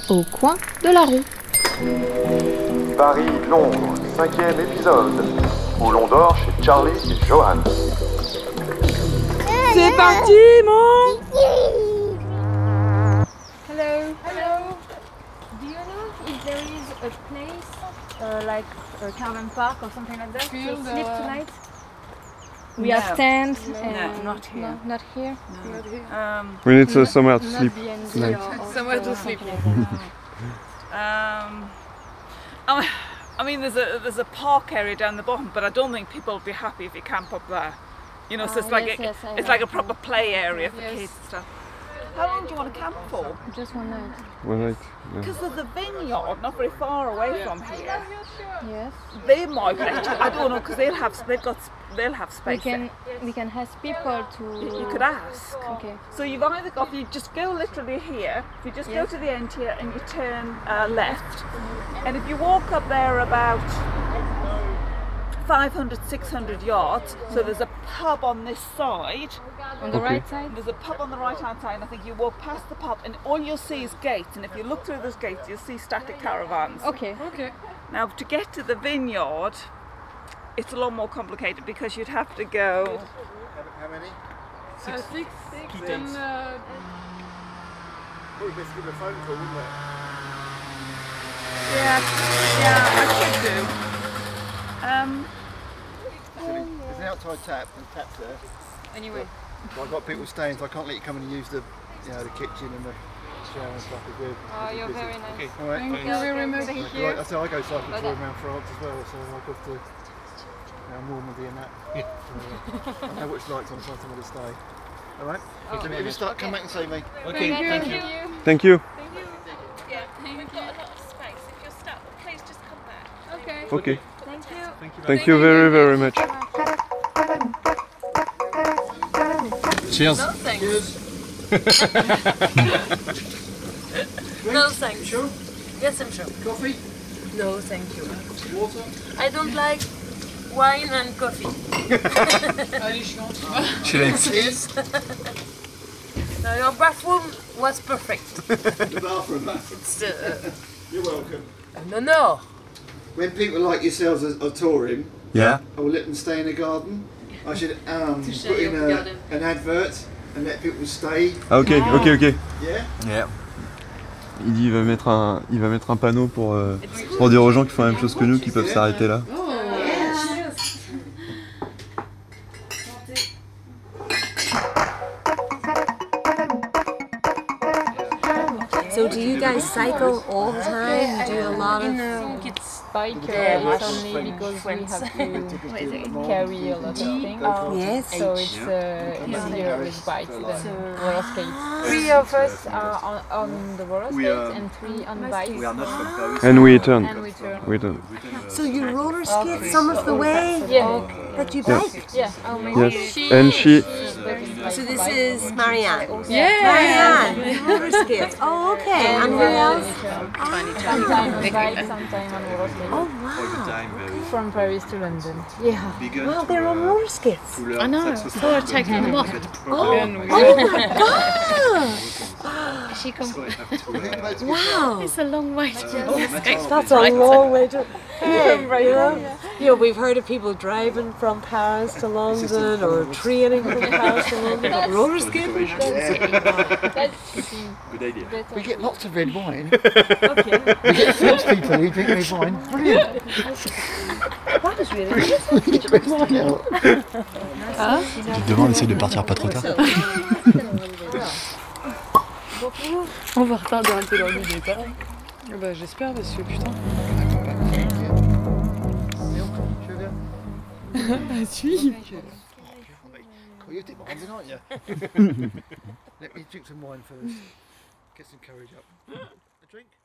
au coin de la roue. Paris-Londres, 5e épisode, où l'on dort chez Charlie et Johan. C'est parti, mon... Hello. Hello. Do you know if there is a place like a caravan park or something like that to sleep tonight? We have tents. No, not here. No, not here. No. We need somewhere to sleep tonight. Somewhere to sleep. I mean, there's a park area down the bottom, but I don't think people will be happy if you camp up there. You know, so it's like it's like a proper play area for kids and stuff. How long do you want to camp for? Just one night. One night. Because there's a vineyard not very far away from here. Yes. They might let you. I don't know, because they'll have space. We can ask people to. You could ask. Okay. So you've either got, you just go literally here, if you just go to the end here and you turn left, and if you walk up there about 500, 600 yards, so there's a pub on this side. On the right side? There's a pub on the right hand side, and I think you walk past the pub and all you'll see is gates, and if you look through those gates you'll see static caravans. Okay. Now to get to the vineyard, it's a lot more complicated because you'd have to go... How many? Six. And Probably best give a phone call, wouldn't it? Yeah, I could do. There's an outside tap, and the tap's there. anyway. But I've got people staying, so I can't let you come in and use the, the kitchen and the shower and stuff. Oh, you're very nice. Okay. All right. Thank you very much. Thank you. I go cycling tour around France as well, so I go to Normandy and that. So, I know what it's like to find somewhere to stay. All right. So if you start, come back and see me. Okay, thank you. Thank you. Yeah, we've got a lot of space. If you're stuck, please just come back. Okay. Okay. Thank you. Thank you very, very much. Cheers. No thanks. No thanks. Sure. Yes, I'm sure. Coffee. No, thank you. Water. I don't like wine and coffee. Cheers. No, your bathroom was perfect. The bathroom. It's, You're welcome. no. When people like yourselves are touring, Yeah. I will let them stay in the garden. I should put stay in in the garden. an advert and let people stay. Ok. Yeah. Yeah. Il dit il va mettre un panneau pour dire aux gens qui font la même chose que nous qu'ils peuvent s'arrêter là. So do you guys cycle all the time? Do a lot of... Bike it's only because we have to carry a lot of things. Yes. So it's easier with bikes than roller skates. 3 of us are on the roller skates and 3 on bikes. And we turn. We turn. So you roller skate some of the way that you bike? Yeah. Yes. And she. So this is Marianne. Yeah. Marianne, roller skates. Oh, okay. And who else? Sometimes on bike, sometimes on roller skates. Oh, wow. From Paris to London. Yeah. Wow, they're on roller skates. I know. So we're taking them off. Oh my gosh! She comes. Wow. It's a long way to go. That's a long way to... You know, we've heard of people driving from Paris to London or training from Paris to London, but roller skating? Good idea. We get lots of red wine. We get French people who drink red wine. Brilliant. That is really good. Red wine out. Demain, on essaie de partir pas trop tard. On va retarder un peu dans le départ. Bah, j'espère parce que putain. Ah si. Well, you're demanding, aren't you? Let me drink some wine first. Get some courage up. A drink?